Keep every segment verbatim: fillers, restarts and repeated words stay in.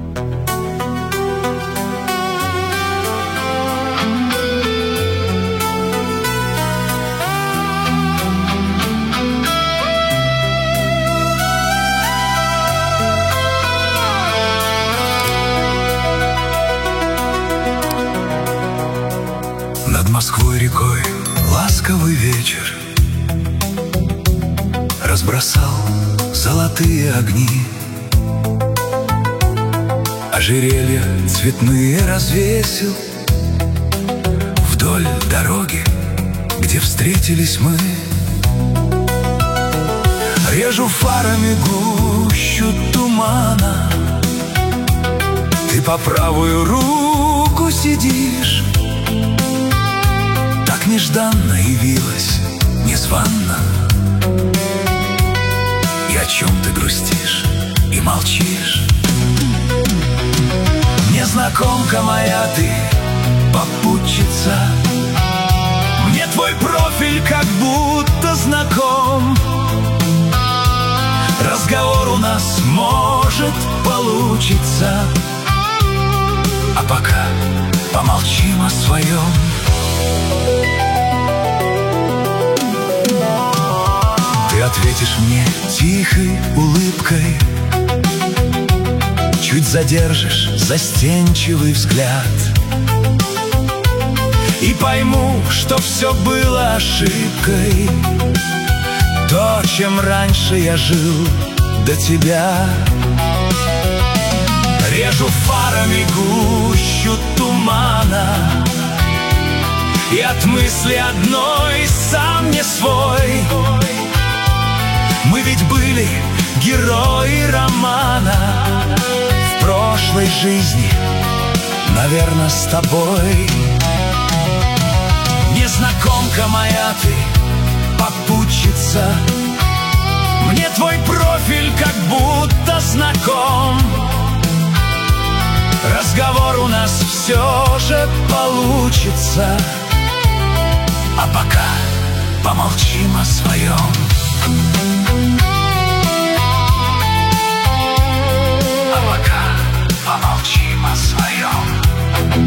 Над Москвой рекой ласковый вечер разбросал золотые огни, ожерелья цветные развесил вдоль дороги, где встретились мы. Режу фарами гущу тумана, ты по правую руку сидишь. Так нежданно явилась, незванно. И о чем ты грустишь и молчишь? Незнакомка моя ты, попутчица, мне твой профиль как будто знаком. Разговор у нас может получиться, а пока помолчим о своем. Ты ответишь мне тихой улыбкой, чуть задержишь застенчивый взгляд, и пойму, что все было ошибкой, то, чем раньше я жил до тебя. Режу фарами гущу тумана, и от мысли одной сам не свой. Мы ведь были герои романа в прошлой жизни, наверное, с тобой. Незнакомка моя ты, попутчица, мне твой профиль как будто знаком. Разговор у нас все же получится, а пока помолчим о своем. А пока помолчим о своем.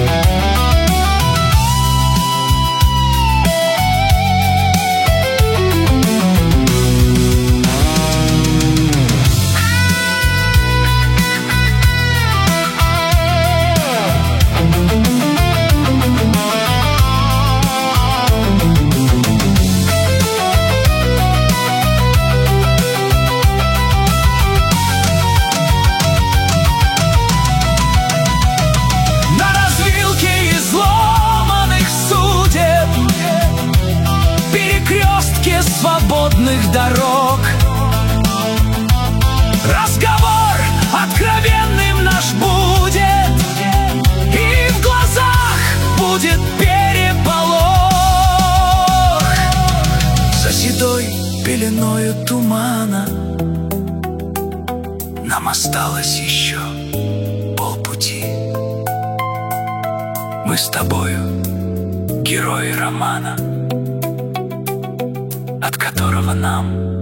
Свободных дорог разговор откровенным наш будет, и в глазах будет переполох. За седой пеленою тумана нам осталось еще полпути. Мы с тобою герои романа, от которого нам